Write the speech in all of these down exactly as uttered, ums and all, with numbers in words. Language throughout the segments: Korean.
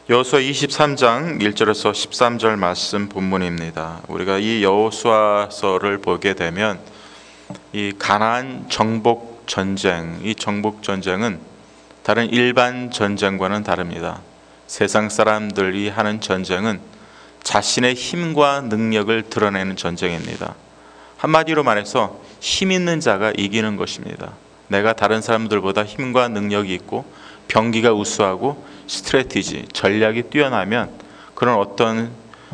여호수아 이십삼 장 일 절에서 십삼 절 말씀 본문입니다. 우리가 이 여호수아서를 보게 되면 이 가나안 정복 전쟁, 이 정복 전쟁은 다른 일반 전쟁과는 다릅니다. 세상 사람들이 하는 전쟁은 자신의 힘과 능력을 드러내는 전쟁입니다. 한마디로 말해서 힘 있는 자가 이기는 것입니다. 내가 다른 사람들보다 힘과 능력이 있고 병기가 우수하고 스트래티지, 전략이 뛰어나면 그런 어떤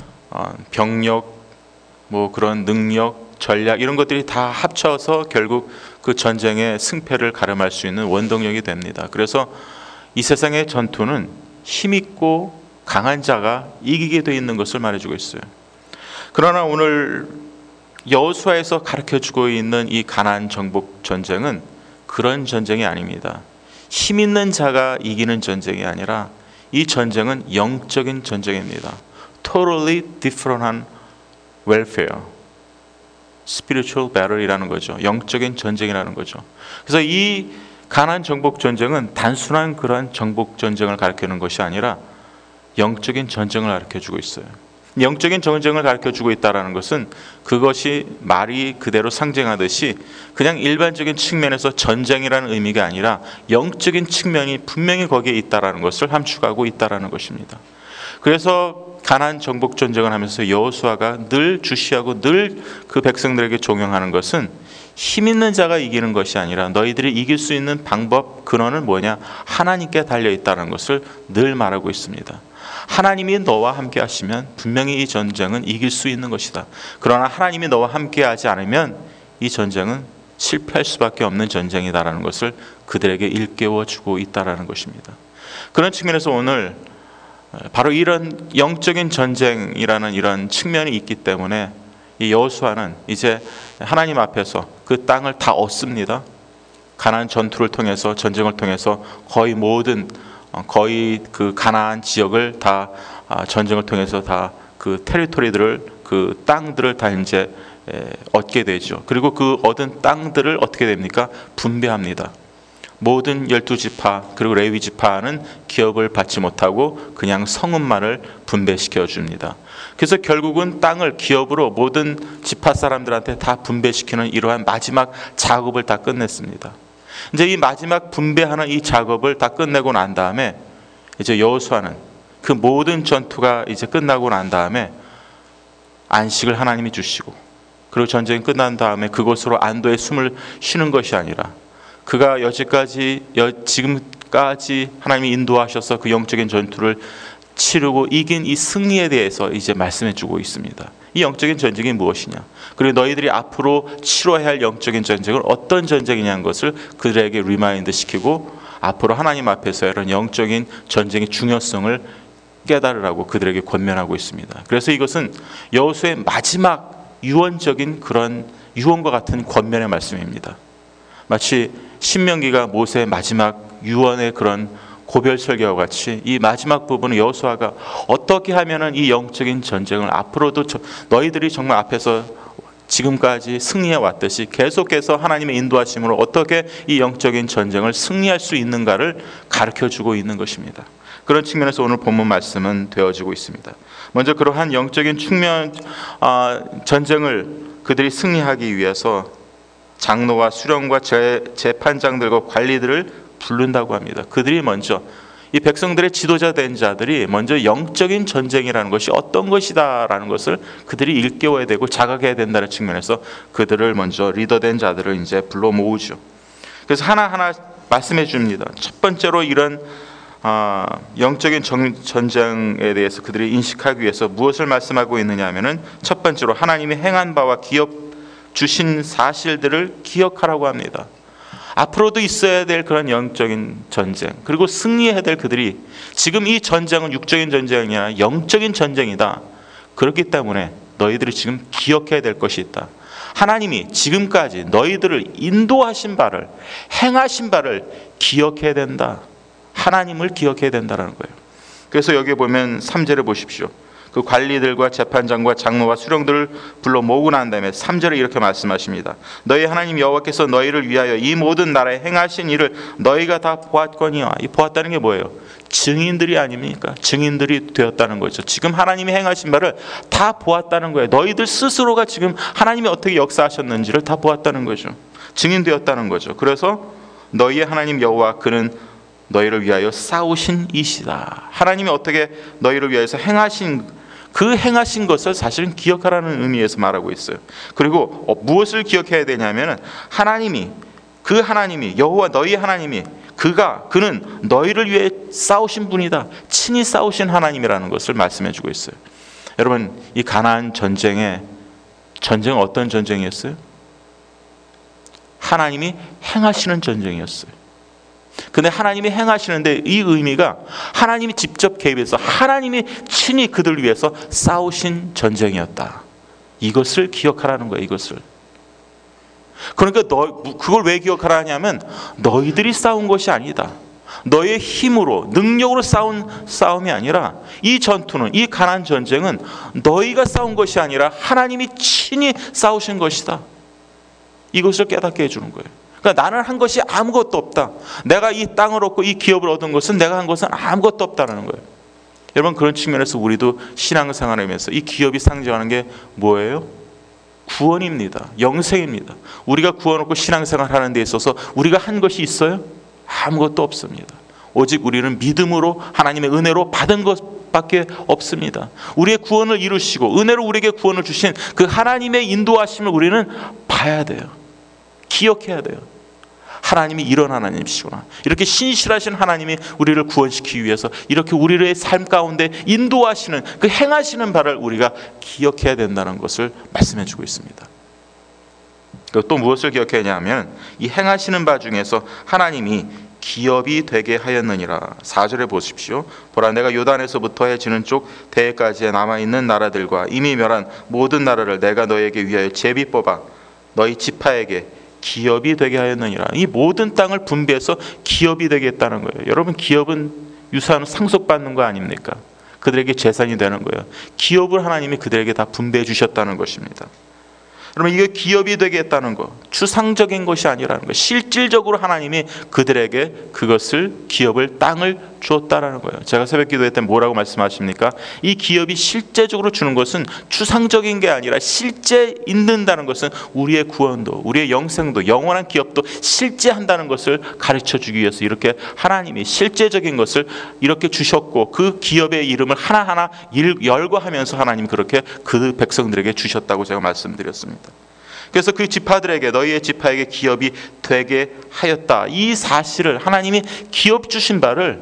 병력, 뭐 그런 능력, 전략 이런 것들이 다 합쳐서 결국 그 전쟁의 승패를 가름할 수 있는 원동력이 됩니다. 그래서 이 세상의 전투는 힘있고 강한 자가 이기게 되어 있는 것을 말해주고 있어요. 그러나 오늘 여호수아에서 가르쳐주고 있는 이 가나안 정복 전쟁은 그런 전쟁이 아닙니다. 힘 있는 자가 이기는 전쟁이 아니라 이 전쟁은 영적인 전쟁입니다. Totally different한 warfare, spiritual battle이라는 거죠. 영적인 전쟁이라는 거죠. 그래서 이 가나안 정복 전쟁은 단순한 그런 정복 전쟁을 가르치는 것이 아니라 영적인 전쟁을 가르쳐주고 있어요. 영적인 전쟁을 가르쳐주고 있다는 것은 그것이 말이 그대로 상징하듯이 그냥 일반적인 측면에서 전쟁이라는 의미가 아니라 영적인 측면이 분명히 거기에 있다는 것을 함축하고 있다는 것입니다. 그래서 가나안 정복 전쟁을 하면서 여호수아가 늘 주시하고 늘 그 백성들에게 종용하는 것은 힘 있는 자가 이기는 것이 아니라 너희들이 이길 수 있는 방법, 근원은 뭐냐? 하나님께 달려있다는 것을 늘 말하고 있습니다. 하나님이 너와 함께 하시면 분명히 이 전쟁은 이길 수 있는 것이다. 그러나 하나님이 너와 함께 하지 않으면 이 전쟁은 실패할 수밖에 없는 전쟁이다라는 것을 그들에게 일깨워 주고 있다라는 것입니다. 그런 측면에서 오늘 바로 이런 영적인 전쟁이라는 이런 측면이 있기 때문에 이 여호수아는 이제 하나님 앞에서 그 땅을 다 얻습니다. 가나안 전투를 통해서, 전쟁을 통해서 거의 모든 거의 그 가나안 지역을 다 전쟁을 통해서 다 그 테리토리들을, 그 땅들을 다 이제 얻게 되죠. 그리고 그 얻은 땅들을 어떻게 됩니까? 분배합니다. 모든 열두 지파 그리고 레위 지파는 기업을 받지 못하고 그냥 성읍만을 분배시켜 줍니다. 그래서 결국은 땅을 기업으로 모든 지파 사람들한테 다 분배시키는 이러한 마지막 작업을 다 끝냈습니다. 이제 이 마지막 분배하는 이 작업을 다 끝내고 난 다음에 이제 여호수아는 그 모든 전투가 이제 끝나고 난 다음에 안식을 하나님이 주시고, 그리고 전쟁이 끝난 다음에 그곳으로 안도의 숨을 쉬는 것이 아니라 그가 여지까지 지금까지 하나님이 인도하셔서 그 영적인 전투를 치르고 이긴 이 승리에 대해서 이제 말씀해 주고 있습니다. 이 영적인 전쟁이 무엇이냐, 그리고 너희들이 앞으로 치러야 할 영적인 전쟁은 어떤 전쟁이냐는 것을 그들에게 리마인드 시키고 앞으로 하나님 앞에서 이런 영적인 전쟁의 중요성을 깨달으라고 그들에게 권면하고 있습니다. 그래서 이것은 여호수아의 마지막 유언적인 그런 유언과 같은 권면의 말씀입니다. 마치 신명기가 모세의 마지막 유언의 그런 고별 설교와 같이 이 마지막 부분은 여호수아가 어떻게 하면은 이 영적인 전쟁을 앞으로도 너희들이 정말 앞에서 지금까지 승리해 왔듯이 계속해서 하나님의 인도하심으로 어떻게 이 영적인 전쟁을 승리할 수 있는가를 가르쳐주고 있는 것입니다. 그런 측면에서 오늘 본문 말씀은 되어지고 있습니다. 먼저 그러한 영적인 측면 어, 전쟁을 그들이 승리하기 위해서 장로와 수령과 재판장들과 관리들을 부른다고 합니다. 그들이 먼저 이 백성들의 지도자 된 자들이 먼저 영적인 전쟁이라는 것이 어떤 것이다라는 것을 그들이 일깨워야 되고 자각해야 된다는 측면에서 그들을 먼저 리더된 자들을 이제 불러 모으죠. 그래서 하나하나 말씀해 줍니다. 첫 번째로 이런 어, 영적인 정, 전쟁에 대해서 그들이 인식하기 위해서 무엇을 말씀하고 있느냐 하면은 첫 번째로 하나님이 행한 바와 기업 주신 사실들을 기억하라고 합니다. 앞으로도 있어야 될 그런 영적인 전쟁, 그리고 승리해야 될 그들이 지금 이 전쟁은 육적인 전쟁이 아니라 영적인 전쟁이다. 그렇기 때문에 너희들이 지금 기억해야 될 것이 있다. 하나님이 지금까지 너희들을 인도하신 바를, 행하신 바를 기억해야 된다. 하나님을 기억해야 된다는 거예요. 그래서 여기 보면 삼 절에 보십시오. 그 관리들과 재판장과 장로와 수령들을 불러 모으고 난 다음에 삼 절에 이렇게 말씀하십니다. 너희 하나님 여호와께서 너희를 위하여 이 모든 나라에 행하신 일을 너희가 다 보았거니와. 이 보았다는 게 뭐예요? 증인들이 아닙니까? 증인들이 되었다는 거죠. 지금 하나님이 행하신 바를 다 보았다는 거예요. 너희들 스스로가 지금 하나님이 어떻게 역사하셨는지를 다 보았다는 거죠. 증인되었다는 거죠. 그래서 너희의 하나님 여호와 그는 너희를 위하여 싸우신 이시다. 하나님이 어떻게 너희를 위하여서 행하신 그 행하신 것을 사실은 기억하라는 의미에서 말하고 있어요. 그리고 어, 무엇을 기억해야 되냐면은 하나님이 그 하나님이 여호와 너희 하나님이 그가 그는 너희를 위해 싸우신 분이다. 친히 싸우신 하나님이라는 것을 말씀해주고 있어요. 여러분, 이 가나안 전쟁의 전쟁은 어떤 전쟁이었어요? 하나님이 행하시는 전쟁이었어요. 근데 하나님이 행하시는데 이 의미가 하나님이 직접 개입해서 하나님이 친히 그들을 위해서 싸우신 전쟁이었다. 이것을 기억하라는 거예요. 이것을. 그러니까 너 그걸 왜 기억하라 하냐면 너희들이 싸운 것이 아니다. 너의 힘으로 능력으로 싸운 싸움이 아니라 이 전투는 이 가나안 전쟁은 너희가 싸운 것이 아니라 하나님이 친히 싸우신 것이다. 이것을 깨닫게 해주는 거예요. 그러니까 나는 한 것이 아무것도 없다. 내가 이 땅을 얻고 이 기업을 얻은 것은 내가 한 것은 아무것도 없다는 거예요. 여러분, 그런 측면에서 우리도 신앙생활을 하면서 이 기업이 상징하는 게 뭐예요? 구원입니다. 영생입니다. 우리가 구원 얻고 신앙생활 하는 데 있어서 우리가 한 것이 있어요? 아무것도 없습니다. 오직 우리는 믿음으로 하나님의 은혜로 받은 것밖에 없습니다. 우리의 구원을 이루시고 은혜로 우리에게 구원을 주신 그 하나님의 인도하심을 우리는 봐야 돼요. 기억해야 돼요. 하나님이 이런 하나님이시구나. 이렇게 신실하신 하나님이 우리를 구원시키기 위해서 이렇게 우리의 삶 가운데 인도하시는 그 행하시는 바를 우리가 기억해야 된다는 것을 말씀해 주고 있습니다. 또 무엇을 기억해야 하냐면 이 행하시는 바 중에서 하나님이 기업이 되게 하였느니라. 사 절에 보십시오. 보라, 내가 요단에서부터 해지는 쪽 대해까지 남아있는 나라들과 이미 멸한 모든 나라를 내가 너에게 위하여 제비 뽑아 너희 지파에게 기업이 되게 하였느니라. 이 모든 땅을 분배해서 기업이 되게 했다는 거예요. 여러분, 기업은 유산을 상속받는 거 아닙니까? 그들에게 재산이 되는 거예요. 기업을 하나님이 그들에게 다 분배해 주셨다는 것입니다. 그러면 이게 기업이 되게 했다는 것, 추상적인 것이 아니라는 것, 실질적으로 하나님이 그들에게 그것을 기업을 땅을 주었다라는 거예요. 제가 새벽 기도회 때 뭐라고 말씀하십니까? 이 기업이 실제적으로 주는 것은 추상적인 게 아니라 실제 있는다는 것은 우리의 구원도, 우리의 영생도, 영원한 기업도 실제 한다는 것을 가르쳐 주기 위해서 이렇게 하나님이 실제적인 것을 이렇게 주셨고 그 기업의 이름을 하나하나 열거하면서 하나님이 그렇게 그 백성들에게 주셨다고 제가 말씀드렸습니다. 그래서 그 지파들에게 너희의 지파에게 기업이 되게 하였다. 이 사실을 하나님이 기업 주신 바를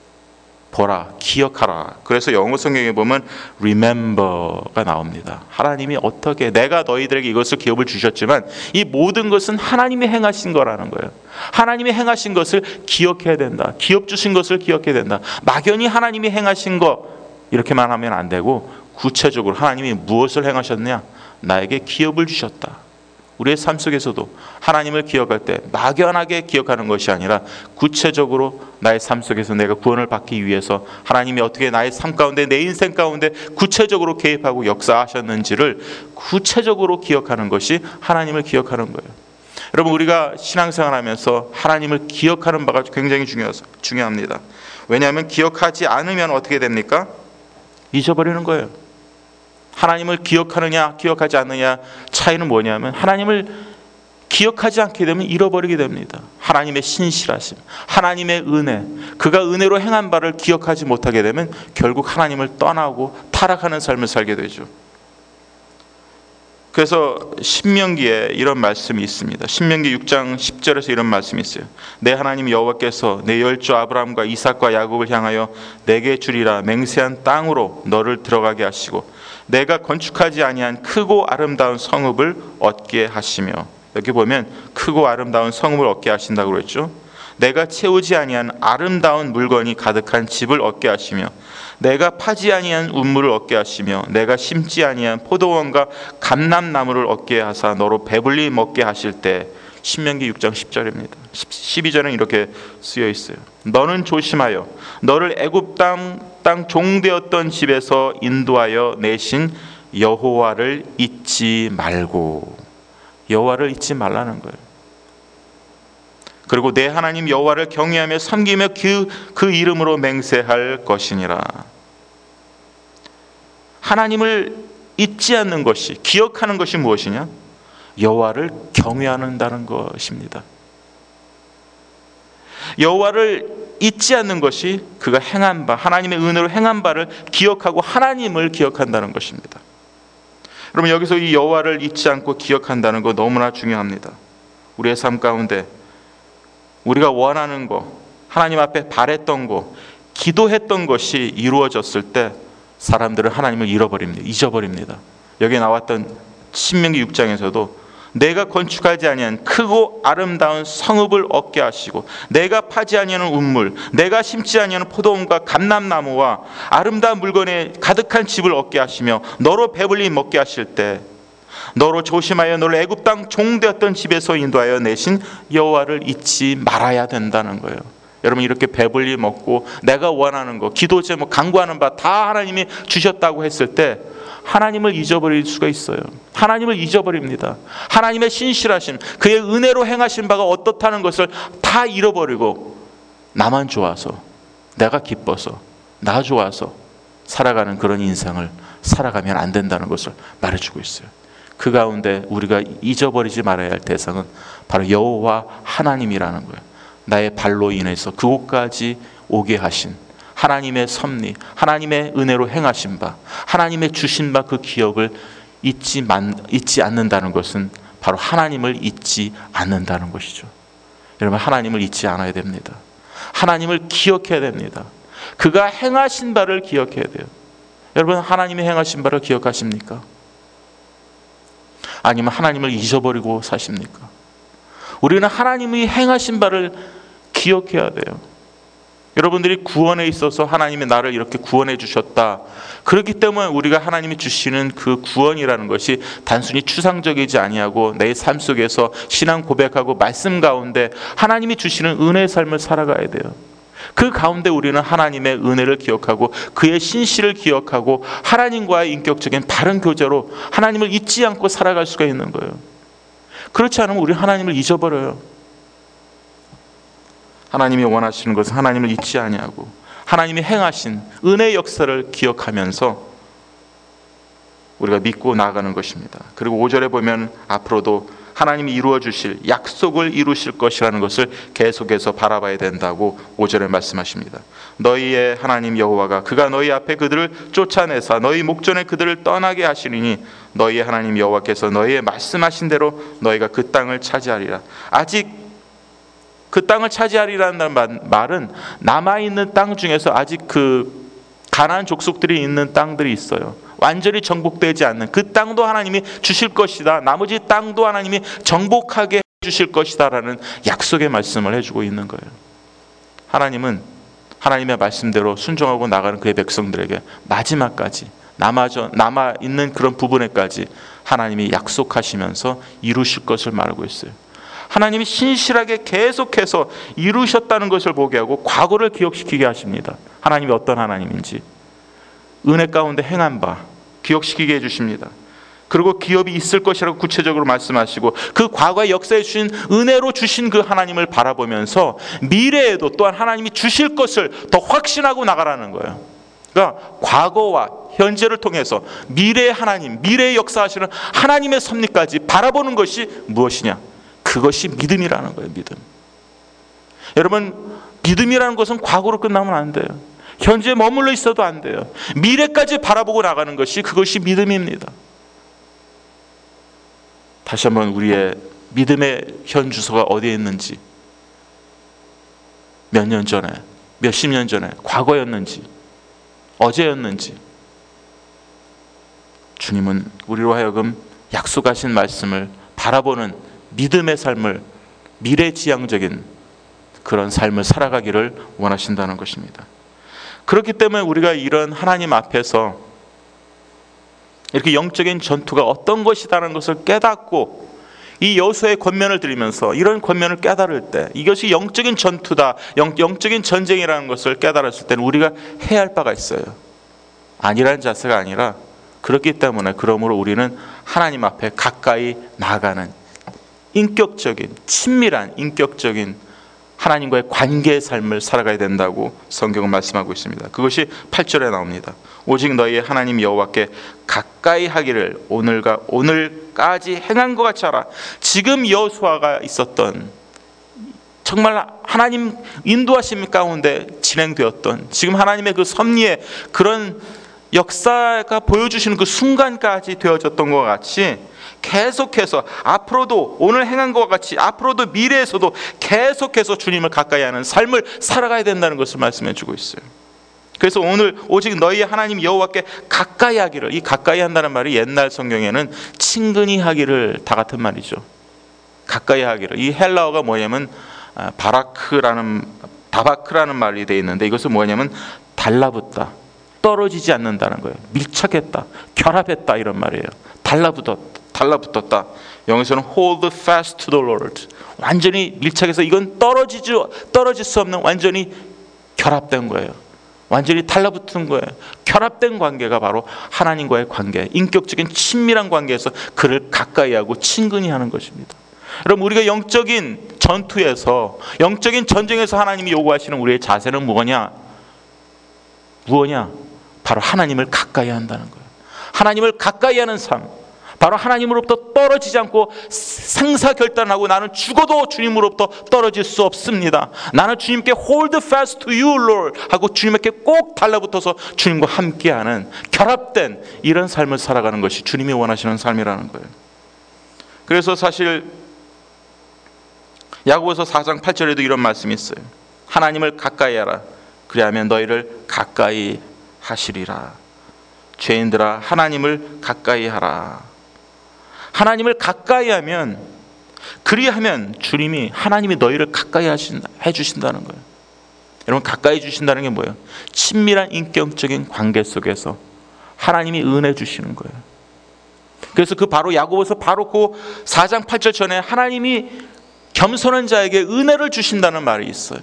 보라, 기억하라. 그래서 영어 성경에 보면 remember가 나옵니다. 하나님이 어떻게 내가 너희들에게 이것을 기업을 주셨지만 이 모든 것은 하나님이 행하신 거라는 거예요. 하나님이 행하신 것을 기억해야 된다. 기업 주신 것을 기억해야 된다. 막연히 하나님이 행하신 거 이렇게만 하면 안 되고 구체적으로 하나님이 무엇을 행하셨냐? 나에게 기업을 주셨다. 우리의 삶 속에서도 하나님을 기억할 때 막연하게 기억하는 것이 아니라 구체적으로 나의 삶 속에서 내가 구원을 받기 위해서 하나님이 어떻게 나의 삶 가운데 내 인생 가운데 구체적으로 개입하고 역사하셨는지를 구체적으로 기억하는 것이 하나님을 기억하는 거예요. 여러분, 우리가 신앙생활하면서 하나님을 기억하는 바가 굉장히 중요합니다. 왜냐하면 기억하지 않으면 어떻게 됩니까? 잊어버리는 거예요. 하나님을 기억하느냐 기억하지 않느냐 차이는 뭐냐면 하나님을 기억하지 않게 되면 잃어버리게 됩니다. 하나님의 신실하심, 하나님의 은혜, 그가 은혜로 행한 바를 기억하지 못하게 되면 결국 하나님을 떠나고 타락하는 삶을 살게 되죠. 그래서 신명기에 이런 말씀이 있습니다. 신명기 육 장 십 절에서 이런 말씀이 있어요. 내 하나님 여호와께서 내 열조 아브라함과 이삭과 야곱을 향하여 내게 주리라 맹세한 땅으로 너를 들어가게 하시고 내가 건축하지 아니한 크고 아름다운 성읍을 얻게 하시며, 여기 보면 크고 아름다운 성읍을 얻게 하신다고 그랬죠. 내가 채우지 아니한 아름다운 물건이 가득한 집을 얻게 하시며 내가 파지 아니한 운물을 얻게 하시며 내가 심지 아니한 포도원과 감람나무를 얻게 하사 너로 배불리 먹게 하실 때, 신명기 육 장 십 절입니다. 십이 절은 이렇게 쓰여 있어요. 너는 조심하여 너를 애굽 땅 땅 종되었던 집에서 인도하여 내신 여호와를 잊지 말고, 여호와를 잊지 말라는 거예요. 그리고 내 하나님 여호와를 경외하며 섬기며 그, 그 이름으로 맹세할 것이니라. 하나님을 잊지 않는 것이, 기억하는 것이 무엇이냐? 여호와를 경외한다는 것입니다. 여호와를 잊지 않는 것이 그가 행한 바, 하나님의 은혜로 행한 바를 기억하고 하나님을 기억한다는 것입니다. 여러분, 여기서 이 여호와를 잊지 않고 기억한다는 거 너무나 중요합니다. 우리의 삶 가운데 우리가 원하는 거, 하나님 앞에 바랬던 거, 기도했던 것이 이루어졌을 때 사람들은 하나님을 잃어버립니다. 잊어버립니다. 여기 나왔던 신명기 육 장에서도 내가 건축하지 아니한 크고 아름다운 성읍을 얻게 하시고, 내가 파지 아니하는 운물, 내가 심지 아니하는 포도원과 감람나무와 아름다운 물건에 가득한 집을 얻게 하시며 너로 배불리 먹게 하실 때 너로 조심하여 너를 애굽 땅 종되었던 집에서 인도하여 내신 여호와를 잊지 말아야 된다는 거예요. 여러분, 이렇게 배불리 먹고 내가 원하는 거, 기도 제목, 간구하는 바 다 하나님이 주셨다고 했을 때 하나님을 잊어버릴 수가 있어요. 하나님을 잊어버립니다. 하나님의 신실하심, 그의 은혜로 행하신 바가 어떻다는 것을 다 잃어버리고 나만 좋아서, 내가 기뻐서, 나 좋아서 살아가는 그런 인생을 살아가면 안 된다는 것을 말해주고 있어요. 그 가운데 우리가 잊어버리지 말아야 할 대상은 바로 여호와 하나님이라는 거예요. 나의 발로 인해서 그곳까지 오게 하신 하나님의 섭리, 하나님의 은혜로 행하신 바, 하나님의 주신 바 그 기억을 잊지, 만, 잊지 않는다는 것은 바로 하나님을 잊지 않는다는 것이죠. 여러분, 하나님을 잊지 않아야 됩니다. 하나님을 기억해야 됩니다. 그가 행하신 바를 기억해야 돼요. 여러분, 하나님이 행하신 바를 기억하십니까? 아니면 하나님을 잊어버리고 사십니까? 우리는 하나님이 행하신 바를 기억해야 돼요. 여러분들이 구원에 있어서 하나님이 나를 이렇게 구원해 주셨다. 그렇기 때문에 우리가 하나님이 주시는 그 구원이라는 것이 단순히 추상적이지 아니하고 내 삶 속에서 신앙 고백하고 말씀 가운데 하나님이 주시는 은혜의 삶을 살아가야 돼요. 그 가운데 우리는 하나님의 은혜를 기억하고 그의 신실을 기억하고 하나님과의 인격적인 바른 교제로 하나님을 잊지 않고 살아갈 수가 있는 거예요. 그렇지 않으면 우리 하나님을 잊어버려요. 하나님이 원하시는 것은 하나님을 잊지 아니하고 하나님이 행하신 은혜의 역사를 기억하면서 우리가 믿고 나아가는 것입니다. 그리고 오 절에 보면 앞으로도 하나님이 이루어 주실 약속을 이루실 것이라는 것을 계속해서 바라봐야 된다고 오 절에 말씀하십니다. 너희의 하나님 여호와가 그가 너희 앞에 그들을 쫓아내사 너희 목전에 그들을 떠나게 하시리니 너희의 하나님 여호와께서 너희의 말씀하신 대로 너희가 그 땅을 차지하리라. 아직 그 땅을 차지하리라는 말은 남아있는 땅 중에서 아직 그 가나안 족속들이 있는 땅들이 있어요. 완전히 정복되지 않는 그 땅도 하나님이 주실 것이다. 나머지 땅도 하나님이 정복하게 해주실 것이다 라는 약속의 말씀을 해주고 있는 거예요. 하나님은 하나님의 말씀대로 순종하고 나가는 그의 백성들에게 마지막까지 남아져, 남아있는 그런 부분에까지 하나님이 약속하시면서 이루실 것을 말하고 있어요. 하나님이 신실하게 계속해서 이루셨다는 것을 보게 하고 과거를 기억시키게 하십니다. 하나님이 어떤 하나님인지 은혜 가운데 행한 바 기억시키게 해주십니다. 그리고 기업이 있을 것이라고 구체적으로 말씀하시고 그 과거의 역사에 주신 은혜로 주신 그 하나님을 바라보면서 미래에도 또한 하나님이 주실 것을 더 확신하고 나가라는 거예요. 그러니까 과거와 현재를 통해서 미래의 하나님, 미래의 역사하시는 하나님의 섭리까지 바라보는 것이 무엇이냐? 그것이 믿음이라는 거예요. 믿음. 여러분, 믿음이라는 것은 과거로 끝나면 안 돼요. 현재에 머물러 있어도 안 돼요. 미래까지 바라보고 나가는 것이 그것이 믿음입니다. 다시 한번 우리의 믿음의 현 주소가 어디에 있는지, 몇 년 전에, 몇십 년 전에, 과거였는지, 어제였는지, 주님은 우리로 하여금 약속하신 말씀을 바라보는 믿음의 삶을, 미래지향적인 그런 삶을 살아가기를 원하신다는 것입니다. 그렇기 때문에 우리가 이런 하나님 앞에서 이렇게 영적인 전투가 어떤 것이라는 것을 깨닫고 이 여호수아의 권면을 들으면서 이런 권면을 깨달을 때, 이것이 영적인 전투다, 영, 영적인 전쟁이라는 것을 깨달았을 때는 우리가 해야 할 바가 있어요. 아니라는 자세가 아니라, 그렇기 때문에 그러므로 우리는 하나님 앞에 가까이 나아가는 인격적인, 친밀한 인격적인 하나님과의 관계의 삶을 살아가야 된다고 성경은 말씀하고 있습니다. 그것이 팔 절에 나옵니다. 오직 너희의 하나님 여호와께 가까이 하기를 오늘과 오늘까지 행한 것 같이 하라. 지금 여호수아가 있었던, 정말 하나님 인도하심 가운데 진행되었던, 지금 하나님의 그 섭리의 그런 역사가 보여주시는 그 순간까지 되어졌던 것 같이 계속해서 앞으로도, 오늘 행한 것과 같이 앞으로도 미래에서도 계속해서 주님을 가까이 하는 삶을 살아가야 된다는 것을 말씀해 주고 있어요. 그래서 오늘 오직 너희 하나님 여호와께 가까이 하기를, 이 가까이 한다는 말이 옛날 성경에는 친근히 하기를 다 같은 말이죠. 가까이 하기를, 이 헬라어가 뭐냐면 바라크라는, 다바크라는 말이 되어 있는데, 이것은 뭐냐면 달라붙다, 떨어지지 않는다는 거예요. 밀착했다, 결합했다, 이런 말이에요. 달라붙었다, 달라붙었다. 영어에서는 hold fast to the Lord, 완전히 밀착해서 이건 떨어지지, 떨어질 수 없는, 완전히 결합된 거예요. 완전히 달라붙은 거예요. 결합된 관계가 바로 하나님과의 관계, 인격적인 친밀한 관계에서 그를 가까이 하고 친근히 하는 것입니다. 여러분, 우리가 영적인 전투에서, 영적인 전쟁에서 하나님이 요구하시는 우리의 자세는 무엇이냐? 무엇이냐? 바로 하나님을 가까이 한다는 거예요. 하나님을 가까이 하는 삶, 바로 하나님으로부터 떨어지지 않고 생사결단하고, 나는 죽어도 주님으로부터 떨어질 수 없습니다, 나는 주님께 hold fast to you Lord 하고 주님께 꼭 달라붙어서 주님과 함께하는 결합된 이런 삶을 살아가는 것이 주님이 원하시는 삶이라는 거예요. 그래서 사실 야고보서 사 장 팔 절에도 이런 말씀이 있어요. 하나님을 가까이 하라, 그리하면 너희를 가까이 하시리라. 죄인들아, 하나님을 가까이 하라. 하나님을 가까이 하면, 그리하면 주님이, 하나님이 너희를 가까이 하신다, 해주신다는 거예요. 여러분, 가까이 주신다는 게 뭐예요? 친밀한 인격적인 관계 속에서 하나님이 은혜 주시는 거예요. 그래서 그 바로 야고보서 바로 그 사 장 팔 절 전에 하나님이 겸손한 자에게 은혜를 주신다는 말이 있어요.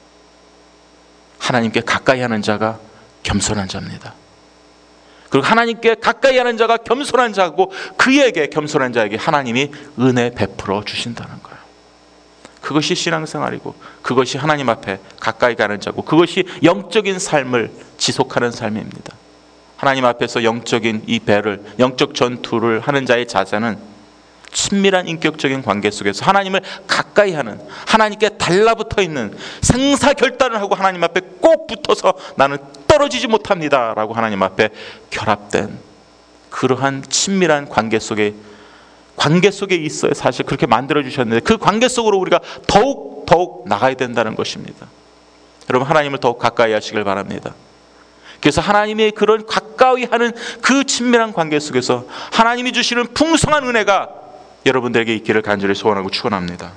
하나님께 가까이 하는 자가 겸손한 자입니다. 그리고 하나님께 가까이 하는 자가 겸손한 자고, 그에게, 겸손한 자에게 하나님이 은혜 베풀어 주신다는 거예요. 그것이 신앙생활이고, 그것이 하나님 앞에 가까이 가는 자고, 그것이 영적인 삶을 지속하는 삶입니다. 하나님 앞에서 영적인 이 배를, 영적 전투를 하는 자의 자세는 친밀한 인격적인 관계 속에서 하나님을 가까이 하는, 하나님께 달라붙어 있는, 생사결단을 하고 하나님 앞에 꼭 붙어서 나는 떨어지지 못합니다 라고 하나님 앞에 결합된 그러한 친밀한 관계 속에, 관계 속에 있어요. 사실 그렇게 만들어 주셨는데, 그 관계 속으로 우리가 더욱 더욱 나가야 된다는 것입니다. 여러분, 하나님을 더욱 가까이 하시길 바랍니다. 그래서 하나님의 그런 가까이 하는 그 친밀한 관계 속에서 하나님이 주시는 풍성한 은혜가 여러분들에게 있기를 간절히 소원하고 축원합니다.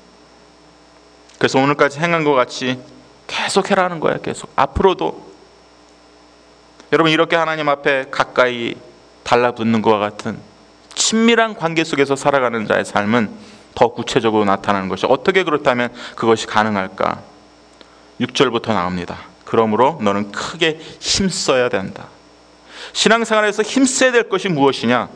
그래서 오늘까지 행한 것 같이 계속 해라는 거예요. 계속 앞으로도. 여러분, 이렇게 하나님 앞에 가까이 달라붙는 것과 같은 친밀한 관계 속에서 살아가는 자의 삶은 더 구체적으로 나타나는 것이, 어떻게 그렇다면 그것이 가능할까? 육 절부터 나옵니다. 그러므로 너는 크게 힘써야 된다. 신앙생활에서 힘써야 될 것이 무엇이냐?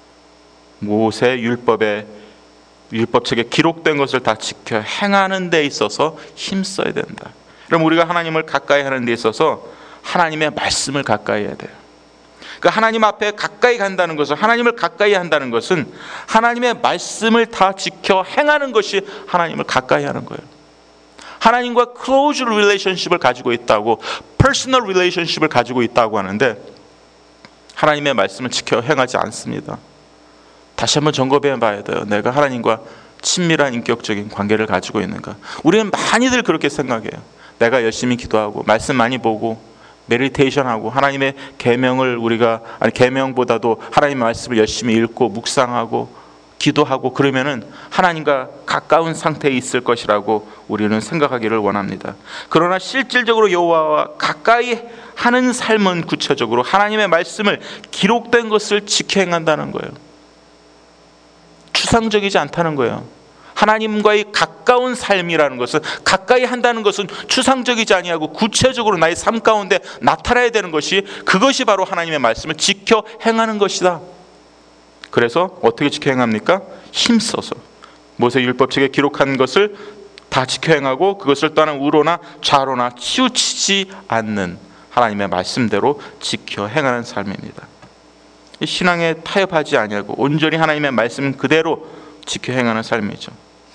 모세 율법에, 율법책에 기록된 것을 다 지켜 행하는 데 있어서 힘써야 된다. 그럼 우리가 하나님을 가까이 하는 데 있어서 하나님의 말씀을 가까이 해야 돼요. 그 하나님 앞에 가까이 간다는 것은, 하나님을 가까이 한다는 것은 하나님의 말씀을 다 지켜 행하는 것이 하나님을 가까이 하는 거예요. 하나님과 close relationship을 가지고 있다고, personal relationship을 가지고 있다고 하는데, 하나님의 말씀을 지켜 행하지 않습니다. 다시 한번 점검해 봐야 돼요. 내가 하나님과 친밀한 인격적인 관계를 가지고 있는가? 우리는 많이들 그렇게 생각해요. 내가 열심히 기도하고 말씀 많이 보고 메디테이션하고 하나님의 계명을 우리가, 아니 계명보다도 하나님의 말씀을 열심히 읽고 묵상하고 기도하고 그러면은 하나님과 가까운 상태에 있을 것이라고 우리는 생각하기를 원합니다. 그러나 실질적으로 여호와와 가까이 하는 삶은 구체적으로 하나님의 말씀을, 기록된 것을 지켜 행한다는 거예요. 추상적이지 않다는 거예요. 하나님과의 가까운 삶이라는 것은, 가까이 한다는 것은 추상적이지 아니하고 구체적으로 나의 삶 가운데 나타나야 되는 것이, 그것이 바로 하나님의 말씀을 지켜 행하는 것이다. 그래서 어떻게 지켜 행합니까? 힘써서 모세의 율법책에 기록한 것을 다 지켜 행하고 그것을 떠난 우로나 좌로나 치우치지 않는 하나님의 말씀대로 지켜 행하는 삶입니다. 신앙에 타협하지 아니하고 온전히 하나님의 말씀 그대로 지켜 행하는 삶이죠.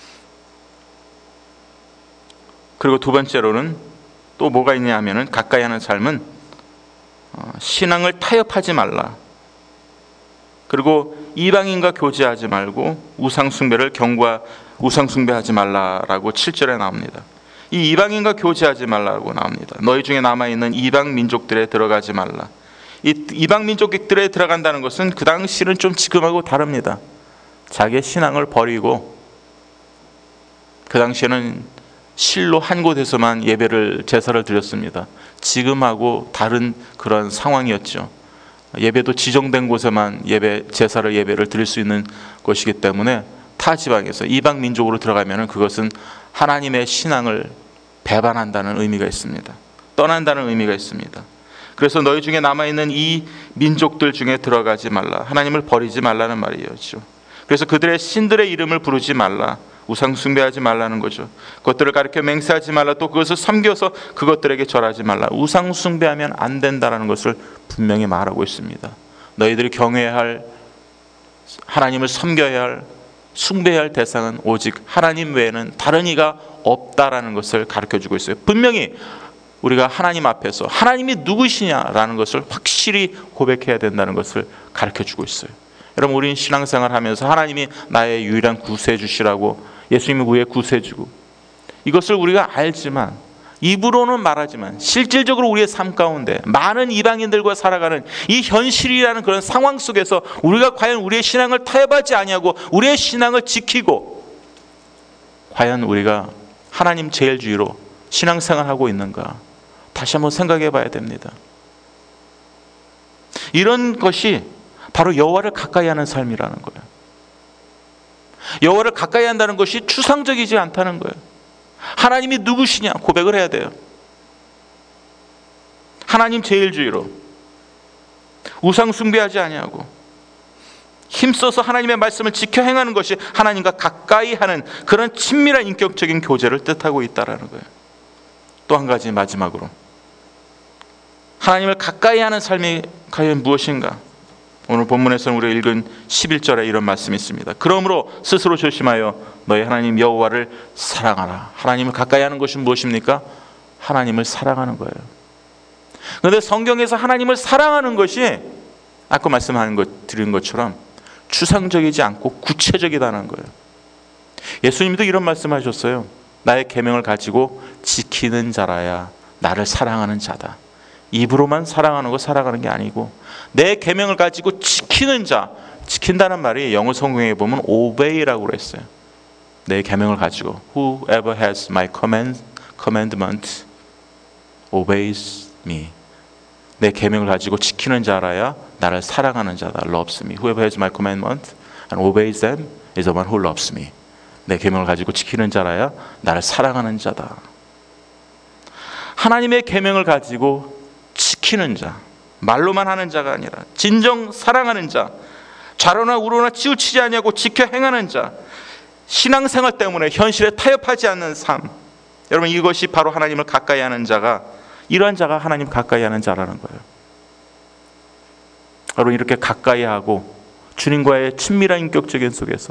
그리고 두 번째로는 또 뭐가 있냐 하면은, 가까이 하는 삶은 신앙을 타협하지 말라. 그리고 이방인과 교제하지 말고 우상 숭배를 경과 우상 숭배하지 말라라고 칠 절에 나옵니다. 이 이방인과 교제하지 말라고 나옵니다. 너희 중에 남아있는 이방 민족들에 들어가지 말라. 이 이방 민족들에 들어간다는 것은 그 당시는 좀 지금하고 다릅니다. 자기의 신앙을 버리고, 그 당시에는 실로 한 곳에서만 예배를 제사를 드렸습니다. 지금하고 다른 그런 상황이었죠. 예배도 지정된 곳에만 예배 제사를 예배를 드릴 수 있는 것이기 때문에 타 지방에서 이방 민족으로 들어가면은 그것은 하나님의 신앙을 배반한다는 의미가 있습니다. 떠난다는 의미가 있습니다. 그래서 너희 중에 남아있는 이 민족들 중에 들어가지 말라. 하나님을 버리지 말라는 말이었죠. 그래서 그들의 신들의 이름을 부르지 말라. 우상 숭배하지 말라는 거죠. 그것들을 가르쳐 맹세하지 말라. 또 그것을 섬겨서 그것들에게 절하지 말라. 우상 숭배하면 안 된다는 것을 분명히 말하고 있습니다. 너희들이 경외해야 할, 하나님을 섬겨야 할, 숭배해야 할 대상은 오직 하나님 외에는 다른 이가 없다라는 것을 가르쳐주고 있어요. 분명히 우리가 하나님 앞에서 하나님이 누구시냐라는 것을 확실히 고백해야 된다는 것을 가르쳐주고 있어요. 여러분, 우리는 신앙생활 하면서 하나님이 나의 유일한 구세주시라고, 예수님이 우리의 구세주고, 이것을 우리가 알지만, 입으로는 말하지만 실질적으로 우리의 삶 가운데 많은 이방인들과 살아가는 이 현실이라는 그런 상황 속에서 우리가 과연 우리의 신앙을 타협하지 아니하고 우리의 신앙을 지키고, 과연 우리가 하나님 제일주의로 신앙생활하고 있는가, 다시 한번 생각해 봐야 됩니다. 이런 것이 바로 여호와를 가까이 하는 삶이라는 거예요. 여호와를 가까이 한다는 것이 추상적이지 않다는 거예요. 하나님이 누구시냐 고백을 해야 돼요. 하나님 제일주의로 우상 숭배하지 아니하고 힘써서 하나님의 말씀을 지켜 행하는 것이 하나님과 가까이 하는 그런 친밀한 인격적인 교제를 뜻하고 있다는 거예요. 또 한 가지 마지막으로, 하나님을 가까이 하는 삶이 과연 무엇인가? 오늘 본문에서는 우리가 읽은 십일 절에 이런 말씀이 있습니다. 그러므로 스스로 조심하여 너희 하나님 여호와를 사랑하라. 하나님을 가까이 하는 것이 무엇입니까? 하나님을 사랑하는 거예요. 그런데 성경에서 하나님을 사랑하는 것이 아까 말씀하는 것, 드린 것처럼 추상적이지 않고 구체적이다는 거예요. 예수님도 이런 말씀하셨어요. 나의 계명을 가지고 지키는 자라야 나를 사랑하는 자다. 입으로만 사랑하는 거 사랑하는 게 아니고 내 계명을 가지고 지키는 자, 지킨다는 말이 영어 성경에 보면 obey라고 그랬어요. 내 계명을 가지고 whoever has my command, commandment obeys me. 내 계명을 가지고 지키는 자라야 나를 사랑하는 자다. loves me. Whoever has my commandment and obeys them is the one who loves me. 내 계명을 가지고 지키는 자라야 나를 사랑하는 자다. 하나님의 계명을 가지고 지키는 자, 말로만 하는 자가 아니라 진정 사랑하는 자, 좌로나 우로나 치우치지 아니하고 지켜 행하는 자, 신앙생활 때문에 현실에 타협하지 않는 삶. 여러분, 이것이 바로 하나님을 가까이 하는 자가, 이러한 자가 하나님 가까이 하는 자라는 거예요. 여러분, 이렇게 가까이 하고 주님과의 친밀한 인격적인 속에서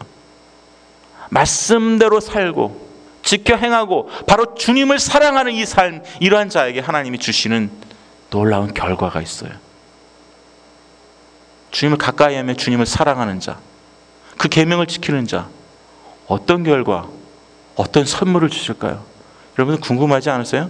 말씀대로 살고 지켜 행하고 바로 주님을 사랑하는 이 삶, 이러한 자에게 하나님이 주시는 놀라운 결과가 있어요. 주님을 가까이 하며 주님을 사랑하는 자, 그 계명을 지키는 자, 어떤 결과, 어떤 선물을 주실까요? 여러분 궁금하지 않으세요?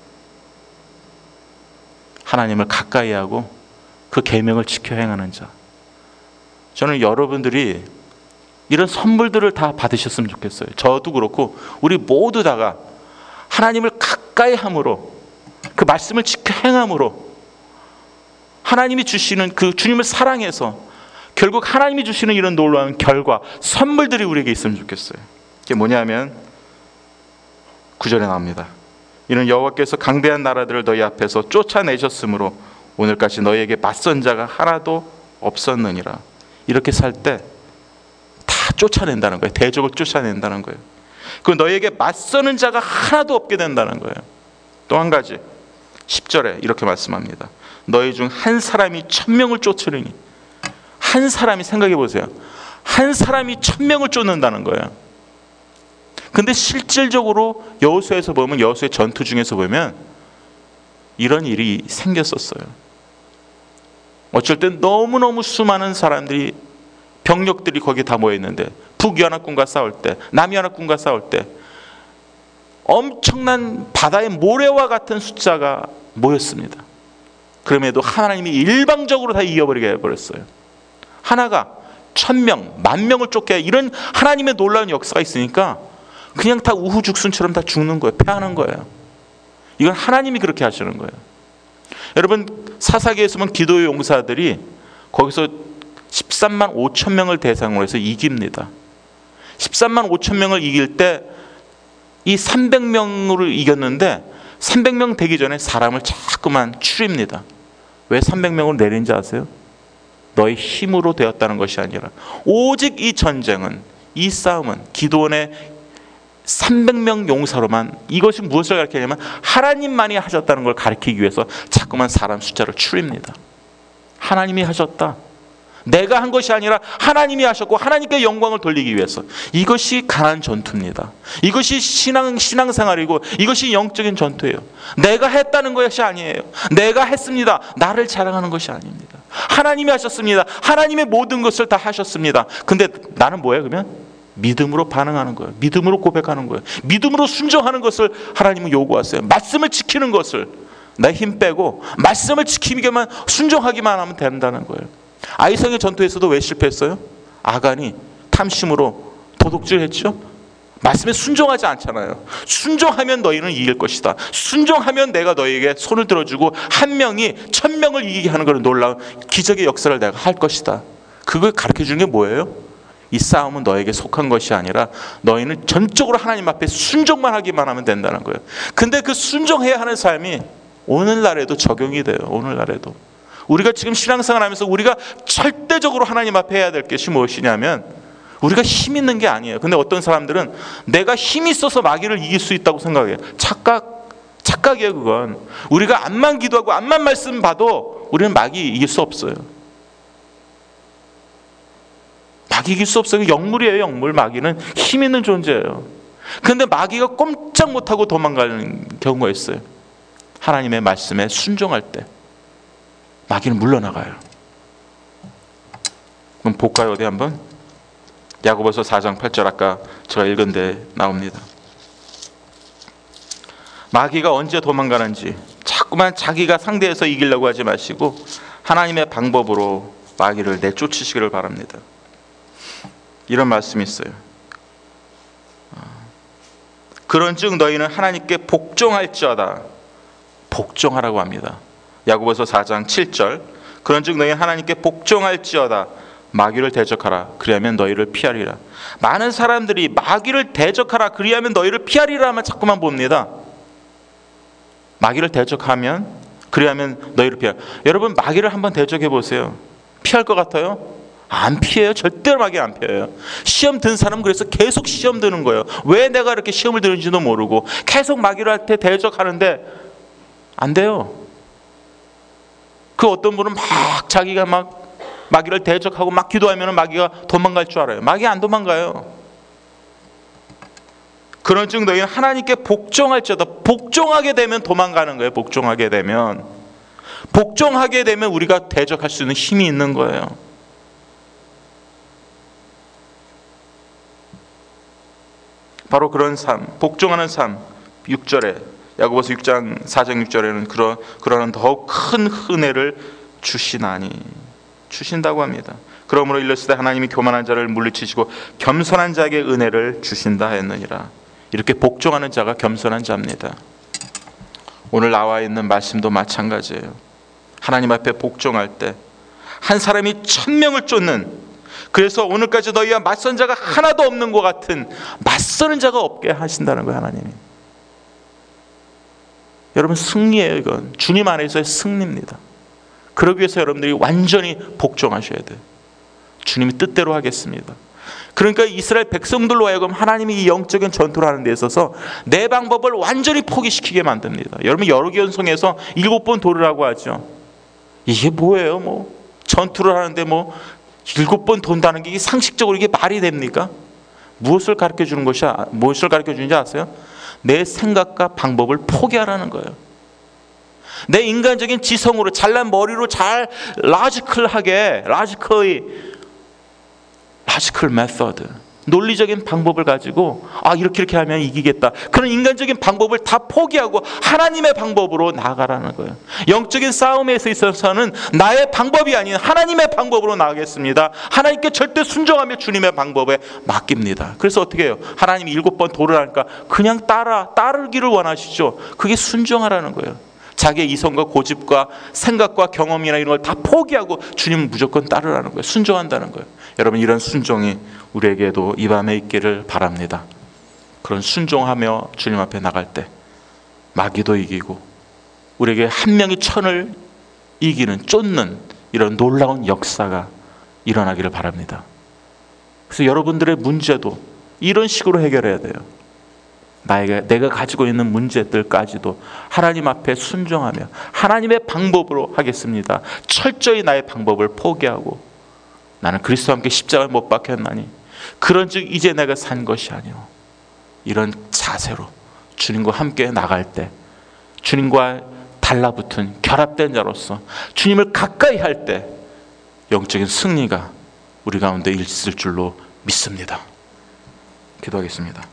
하나님을 가까이 하고 그 계명을 지켜 행하는 자. 저는 여러분들이 이런 선물들을 다 받으셨으면 좋겠어요. 저도 그렇고 우리 모두 다가 하나님을 가까이 함으로, 그 말씀을 지켜 행함으로 하나님이 주시는 그 주님을 사랑해서 결국 하나님이 주시는 이런 놀라운 결과, 선물들이 우리에게 있으면 좋겠어요. 그게 뭐냐면 구 절에 나옵니다. 이는 여호와께서 강대한 나라들을 너희 앞에서 쫓아내셨으므로 오늘까지 너희에게 맞선 자가 하나도 없었느니라. 이렇게 살 때 다 쫓아낸다는 거예요. 대적을 쫓아낸다는 거예요. 그 너희에게 맞서는 자가 하나도 없게 된다는 거예요. 또 한 가지, 십 절에 이렇게 말씀합니다. 너희 중 한 사람이 천명을 쫓으리니. 한 사람이, 생각해 보세요. 한 사람이 천명을 쫓는다는 거예요. 근데 실질적으로 여호수아에서 보면, 여호수아의 전투 중에서 보면 이런 일이 생겼었어요. 어쩔 땐 너무너무 수많은 사람들이, 병력들이 거기에 다 모여있는데, 북연합군과 싸울 때, 남연합군과 싸울 때 엄청난 바다의 모래와 같은 숫자가 모였습니다. 그럼에도 하나님이 일방적으로 다 이겨버리게 해버렸어요. 하나가 천명, 만명을 쫓게, 이런 하나님의 놀라운 역사가 있으니까 그냥 다 우후죽순처럼 다 죽는 거예요. 패하는 거예요. 이건 하나님이 그렇게 하시는 거예요. 여러분, 사사기에서 보면 기도의 용사들이 거기서 십삼만 오천 명을 대상으로 해서 이깁니다. 십삼만 오천 명을 이길 때 이 삼백 명으로 이겼는데, 삼백 명 되기 전에 사람을 자꾸만 추립니다. 왜 삼백 명을 내린지 아세요? 너의 힘으로 되었다는 것이 아니라 오직 이 전쟁은, 이 싸움은 기드온의 삼백 명 용사로만, 이것이 무엇을 가르치냐면 하나님만이 하셨다는 걸 가르치기 위해서 자꾸만 사람 숫자를 추립니다. 하나님이 하셨다, 내가 한 것이 아니라 하나님이 하셨고 하나님께 영광을 돌리기 위해서. 이것이 강한 전투입니다. 이것이 신앙, 신앙생활이고 이것이 영적인 전투예요. 내가 했다는 것이 아니에요. 내가 했습니다, 나를 자랑하는 것이 아닙니다. 하나님이 하셨습니다. 하나님의 모든 것을 다 하셨습니다. 근데 나는 뭐예요? 그러면 믿음으로 반응하는 거예요. 믿음으로 고백하는 거예요. 믿음으로 순종하는 것을 하나님은 요구하세요. 말씀을 지키는 것을, 내 힘 빼고 말씀을 지키기만, 순종하기만 하면 된다는 거예요. 아이성의 전투에서도 왜 실패했어요? 아간이 탐심으로 도둑질했죠. 말씀에 순종하지 않잖아요. 순종하면 너희는 이길 것이다. 순종하면 내가 너희에게 손을 들어주고 한 명이 천 명을 이기게 하는 그런 놀라운 기적의 역사를 내가 할 것이다. 그걸 가르쳐주는 게 뭐예요? 이 싸움은 너에게 속한 것이 아니라 너희는 전적으로 하나님 앞에 순종만 하기만 하면 된다는 거예요. 근데 그 순종해야 하는 삶이 오늘날에도 적용이 돼요. 오늘날에도 우리가 지금 신앙생활 하면서 우리가 절대적으로 하나님 앞에 해야 될 것이 무엇이냐면, 우리가 힘 있는 게 아니에요. 근데 어떤 사람들은 내가 힘이 있어서 마귀를 이길 수 있다고 생각해요. 착각, 착각이에요. 그건 우리가 암만 기도하고 암만 말씀 봐도 우리는 마귀 이길 수 없어요. 마귀 이길 수 없어요. 영물이에요. 영물. 마귀는 힘 있는 존재예요. 근데 마귀가 꼼짝 못하고 도망가는 경우가 있어요. 하나님의 말씀에 순종할 때 마귀는 물러나가요. 그럼 볼까요? 어디 한번? 야고보서 사 장 팔 절, 아까 제가 읽은 데 나옵니다. 마귀가 언제 도망가는지 자꾸만 자기가 상대해서 이기려고 하지 마시고 하나님의 방법으로 마귀를 내쫓으시기를 바랍니다. 이런 말씀이 있어요. 그런즉 너희는 하나님께 복종할지어다. 복종하라고 합니다. 야고보서 사 장 칠 절. 그런즉 너희 하나님께 복종할지어다. 마귀를 대적하라. 그리하면 너희를 피하리라. 많은 사람들이 마귀를 대적하라, 그리하면 너희를 피하리라 하면 자꾸만 봅니다. 마귀를 대적하면, 그리하면 너희를 피하라. 여러분, 마귀를 한번 대적해 보세요. 피할 것 같아요? 안 피해요. 절대로 마귀 안 피해요. 시험 든 사람은 그래서 계속 시험 드는 거예요. 왜 내가 이렇게 시험을 드는지도 모르고 계속 마귀를 때 대적하는데 안 돼요. 그 어떤 분은 막 자기가 막 마귀를 대적하고 막 기도하면 마귀가 도망갈 줄 알아요. 마귀 안 도망가요. 그런즉 너희는 하나님께 복종할지어다. 복종하게 되면 도망가는 거예요. 복종하게 되면 복종하게 되면 우리가 대적할 수 있는 힘이 있는 거예요. 바로 그런 삶, 복종하는 삶. 육 절에, 야고보서 육 장 사 장 육 절에는 그런 그러는 더욱 큰 은혜를 주시나니, 주신다고 합니다. 그러므로 일렀으되 하나님이 교만한 자를 물리치시고 겸손한 자에게 은혜를 주신다 했느니라. 이렇게 복종하는 자가 겸손한 자입니다. 오늘 나와 있는 말씀도 마찬가지예요. 하나님 앞에 복종할 때, 한 사람이 천 명을 쫓는, 그래서 오늘까지 너희와 맞선 자가 하나도 없는 것 같은 맞서는 자가 없게 하신다는 거예요, 하나님이. 여러분, 승리예요. 이건 주님 안에서의 승리입니다. 그러기 위해서 여러분들이 완전히 복종하셔야 돼요. 주님이 뜻대로 하겠습니다. 그러니까 이스라엘 백성들로 하여금 하나님이 이 영적인 전투를 하는 데 있어서 내 방법을 완전히 포기시키게 만듭니다. 여러분, 여로기연성에서 일곱 번 돌으라고 하죠. 이게 뭐예요? 뭐 전투를 하는데 뭐 일곱 번 돈다는 게 상식적으로 이게 말이 됩니까? 무엇을 가르쳐 주는 것이, 무엇을 가르쳐 주는지 아세요? 내 생각과 방법을 포기하라는 거예요. 내 인간적인 지성으로, 잘난 머리로 잘 라지컬하게, 라지컬이 라지컬 메서드, 논리적인 방법을 가지고 아 이렇게 이렇게 하면 이기겠다, 그런 인간적인 방법을 다 포기하고 하나님의 방법으로 나아가라는 거예요. 영적인 싸움에 있어서는 나의 방법이 아닌 하나님의 방법으로 나가겠습니다. 하나님께 절대 순종하며 주님의 방법에 맡깁니다. 그래서 어떻게 해요? 하나님이 일곱 번 도를 하니까 그냥 따라 따르기를 원하시죠. 그게 순종하라는 거예요. 자기의 이성과 고집과 생각과 경험이나 이런 걸 다 포기하고 주님은 무조건 따르라는 거예요. 순종한다는 거예요. 여러분, 이런 순종이 우리에게도 이 밤에 있기를 바랍니다. 그런 순종하며 주님 앞에 나갈 때 마귀도 이기고 우리에게 한 명이 천을 이기는, 쫓는 이런 놀라운 역사가 일어나기를 바랍니다. 그래서 여러분들의 문제도 이런 식으로 해결해야 돼요. 나에게, 내가 가지고 있는 문제들까지도 하나님 앞에 순종하며 하나님의 방법으로 하겠습니다. 철저히 나의 방법을 포기하고 나는 그리스도와 함께 십자가에 못 박혔나니 그런즉 이제 내가 산 것이 아니오, 이런 자세로 주님과 함께 나갈 때, 주님과 달라붙은 결합된 자로서 주님을 가까이 할 때 영적인 승리가 우리 가운데 있을 줄로 믿습니다. 기도하겠습니다.